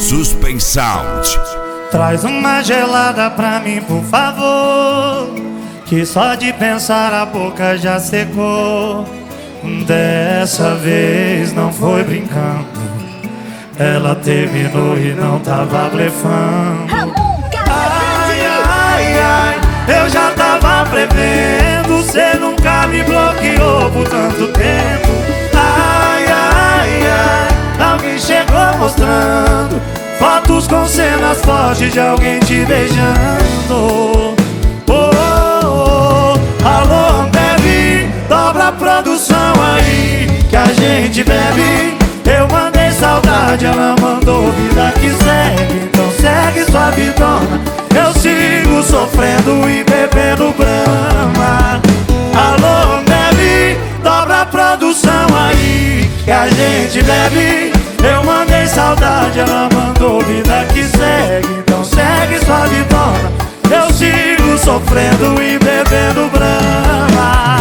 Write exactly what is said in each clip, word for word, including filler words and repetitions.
Suspensound. Traz uma gelada pra mim, por favor, que só de pensar a boca já secou. Dessa vez não foi brincando, ela terminou e não tava blefando. Ai, ai, ai, eu já tava prevendo, cê nunca me bloqueou por tanto tempo. Ai, ai, ai, alguém chegou mostrando fotos com cenas fortes de alguém te beijando. Oh, oh, oh. Alô, Ambev, dobra a produção aí que a gente bebe. Eu mandei saudade, ela mandou vida que segue. Então segue sua vidona, eu sigo sofrendo e bebendo Brahma. Alô, Ambev, dobra a produção aí que a gente bebe. Eu mandei saudade, ela mandou vida que segue. Então segue sua vidona, eu sigo sofrendo e bebendo Brahma.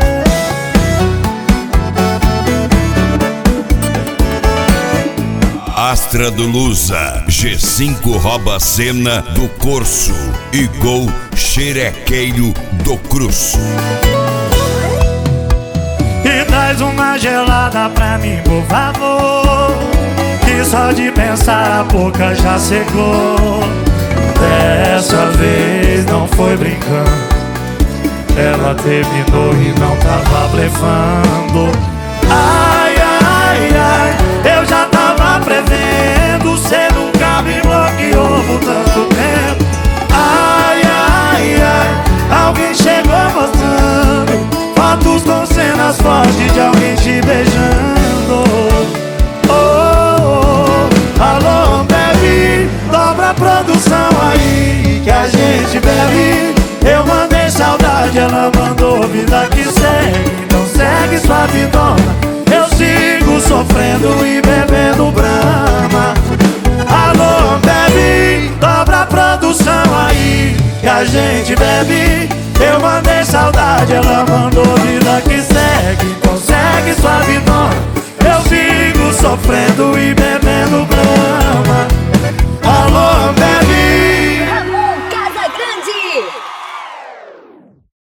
Astra do Lusa, G cinco rouba a cena do Corso e Gol Xerequeiro do Cruz. E traz uma gelada pra mim, por favor, que só de pensar a boca já secou. Dessa vez não foi brincando, ela terminou e não tava blefando. Ai, ai, ai, eu já tava prevendo, cê nunca me bloqueou por tanto tempo. Ai, ai, ai, alguém chegou mostrando fotos com cenas fortes de alguém te beijando. Oh, oh, oh. Alô, Ambev, dobra a produção aí que a gente bebe. Eu mandei saudade, ela mandou vida que segue. Então segue sua vidona, eu sigo sofrendo e bebendo Brahma. Alô, Ambev, dobra a produção aí que a gente bebe. Eu mandei saudade, ela mandou vida que segue. Então segue sua vidona, eu sigo sofrendo e bebendo Brahma. Alô, Ambev,